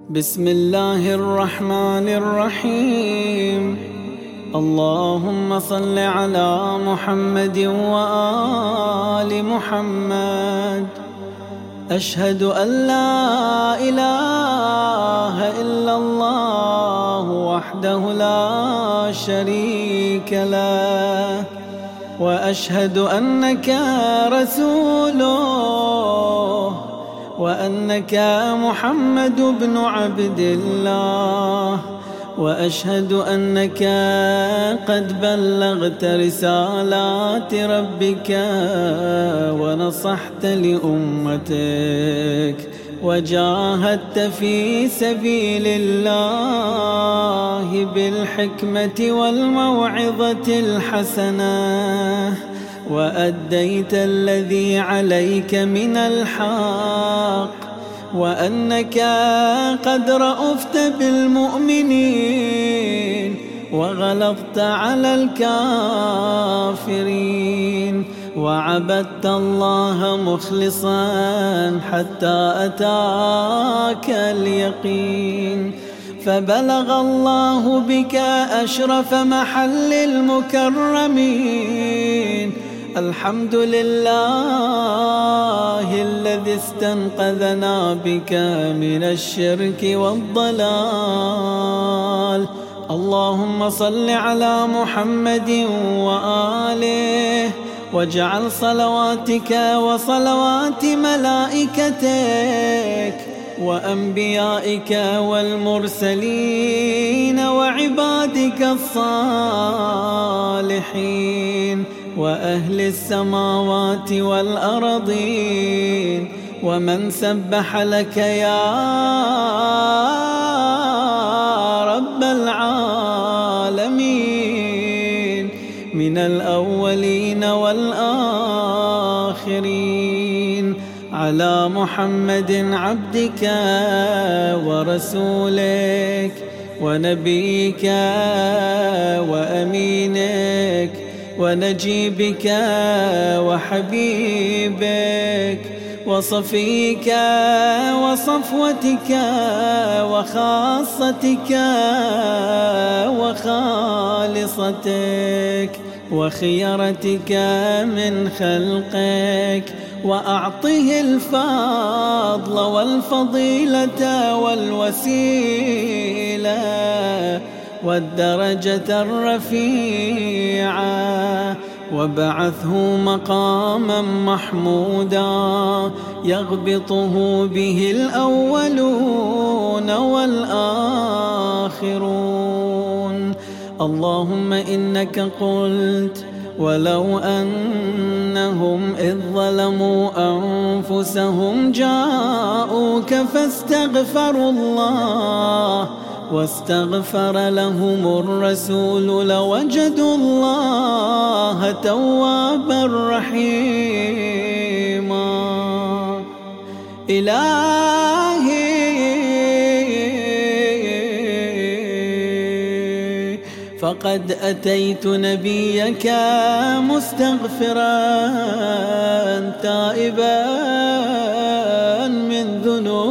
بسم الله الرحمن الرحيم. اللهم صل على محمد وآل محمد. أشهد أن لا إله إلا الله وحده لا شريك له، وأشهد أنك رسوله، وأنك محمد بن عبد الله، وأشهد أنك قد بلغت رسالات ربك ونصحت لأمتك وجاهدت في سبيل الله بالحكمة والموعظة الحسنة، وأديت الذي عليك من الحق، وأنك قد رأفت بالمؤمنين وغلظت على الكافرين، وعبدت الله مخلصا حتى أتاك اليقين، فبلغ الله بك أشرف محل المكرمين. الحمد لله الذي استنقذنا بك من الشرك والضلال. اللهم صل على محمد وآله، واجعل صلواتك وصلوات ملائكتك وأنبيائك والمرسلين وعبادك الصالحين وأهل السماوات والأرضين ومن سبح لك يا رب العالمين من الأولين والآخرين، على محمد عبدك ورسولك ونبيك وأمينك ونجيبك وحبيبك وصفيك وصفوتك وخاصتك وخالصتك وخيرتك من خلقك، وأعطه الفضل والفضيلة والوسيلة والدرجة الرفيعة، وبعثه مقاما محمودا يغبطه به الأولون والآخرون. اللهم إنك قلت: ولو أنهم إذ ظلموا أنفسهم جاءوك فاستغفروا الله واستغفر لهم الرسول لوجدوا الله توابا رحيما. إلهي فقد أتيت نبيك مستغفرا تائبا من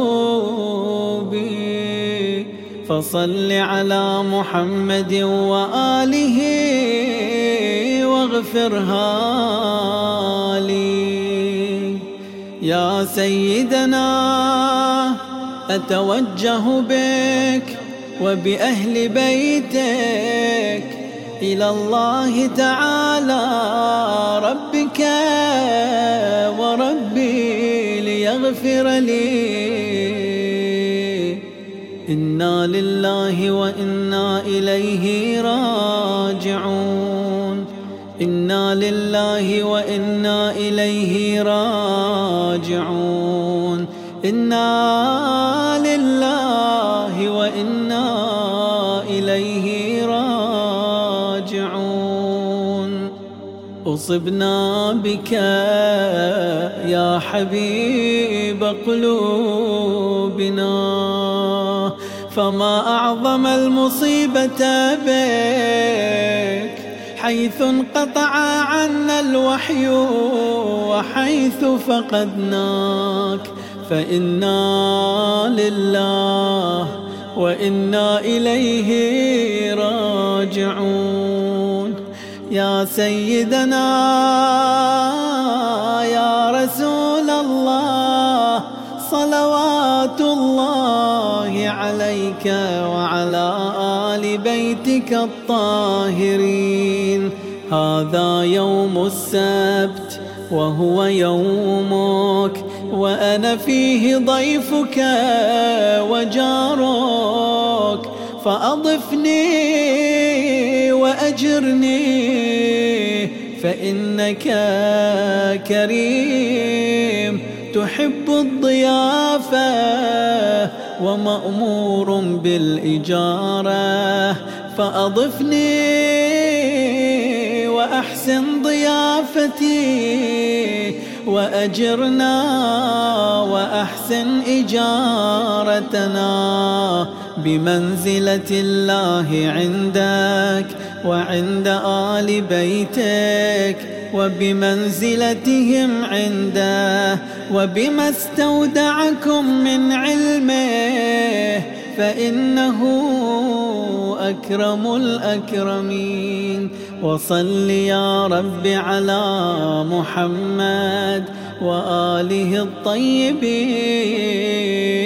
ذنوبي، فصل على محمد وآله واغفرها لي. يا سيدنا أتوجه بك وبأهل بيتك إلى الله تعالى ربك وربي ليغفر لي. إنا لله وإنا إليه راجعون، إنا لله وإنا إليه راجعون، إنا لله وإنا إليه راجعون. أصبنا بك يا حبيب قلوبنا، فما أعظم المصيبة بك، حيث انقطع عنا الوحي وحيث فقدناك، فإنا لله وإنا إليه راجعون. يا سيدنا يا رسول الله، صلوات الله عليك وعلى آل بيتك الطاهرين. هذا يوم السبت وهو يومك، وأنا فيه ضيفك وجارك، فأضفني وأجرني فإنك كريم تحب الضيافة ومأمور بالإجارة، فأضفني وأحسن ضيافتي وأجرنا وأحسن إجارتنا بمنزلة الله عندك وعند آل بيتك، وبمنزلتهم عنده، وبما استودعكم من علمه، فإنه أكرم الأكرمين. وصل يا رب على محمد وآله الطيبين.